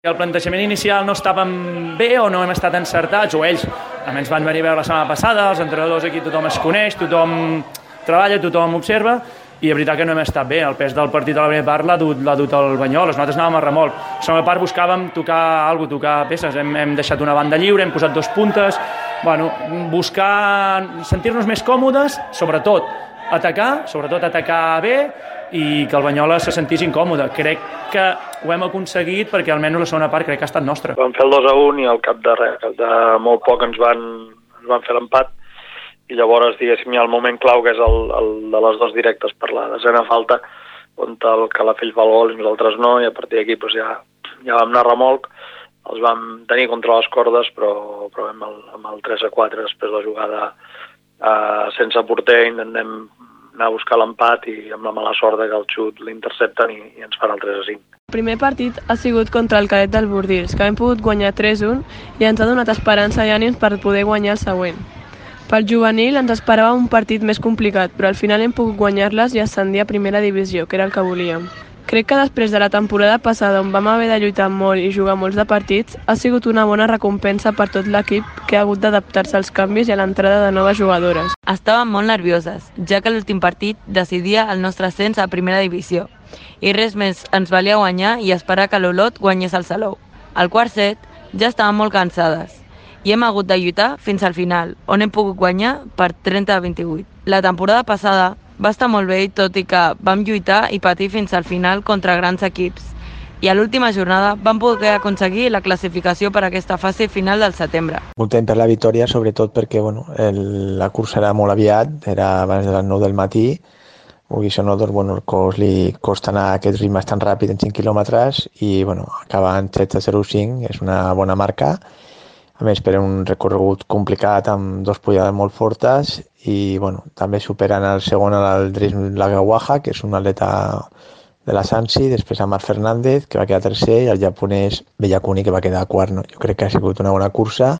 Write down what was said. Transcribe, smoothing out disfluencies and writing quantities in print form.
El plantejament inicial no estàvem bé o no hem estat encertats, o ells, a menys van venir a veure la setmana passada, els entrenadors aquí tothom es coneix, tothom treballa, tothom observa, i és veritat que no hem estat bé. El pes del partit a la primera part l'ha dut el Banyoles, nosaltres anàvem a remolc. A la segona part buscàvem tocar peces, hem deixat una banda lliure, hem posat 2 puntes, buscar sentir-nos més còmodes, sobretot atacar bé i que el Banyoles se sentís incòmode. Crec que ho hem aconseguit perquè almenys la segona part crec que ha estat nostra. Vam fer el 2-1 i al cap de molt poc ens van fer l'empat i llavors, diguéssim, hi ha el moment clau que és el de les 2 directes per la desena falta, on el Calafell fa el gol i nosaltres no, i a partir d'aquí doncs, ja vam anar a remolc, els vam tenir contra les cordes, però amb el 3-4 després de la jugada sense porter intentem anar a buscar l'empat i amb la mala sort que el xut l'intercepten i ens fan el 3-5. El primer partit ha sigut contra el cadet del Bordils, que hem pogut guanyar 3-1 i ens ha donat esperança i ànims per poder guanyar el següent. Pel juvenil ens esperava un partit més complicat, però al final hem pogut guanyar-les i ascendir a primera divisió, que era el que volíem. Crec que després de la temporada passada, on vam haver de lluitar molt i jugar molts de partits, ha sigut una bona recompensa per tot l'equip que ha hagut d'adaptar-se als canvis i a l'entrada de noves jugadores. Estàvem molt nervioses, ja que l'últim partit decidia el nostre ascens a primera divisió. I res més ens valia guanyar i esperar que l'Olot guanyés el Salou. Al quart set ja estàvem molt cansades i hem hagut de lluitar fins al final, on hem pogut guanyar per 30-28. La temporada passada va estar molt bé, tot i que vam lluitar i patir fins al final contra grans equips. I a l'última jornada vam poder aconseguir la classificació per a aquesta fase final del setembre. Content per la victòria, sobretot perquè la cursa era molt aviat, era abans de les 9 del matí, i això no, el cos li costa anar a aquests ritmes tan ràpid en 5 quilòmetres i acabar en 16:05 és una bona marca. A més, per un recorregut complicat amb 2 pujades molt fortes i també superen el segon el Dries Lagawaja, que és un atleta de la Sansi, després a Marc Fernández, que va quedar tercer, i el japonès Bellakuni, que va quedar quart. Jo crec que ha sigut una bona cursa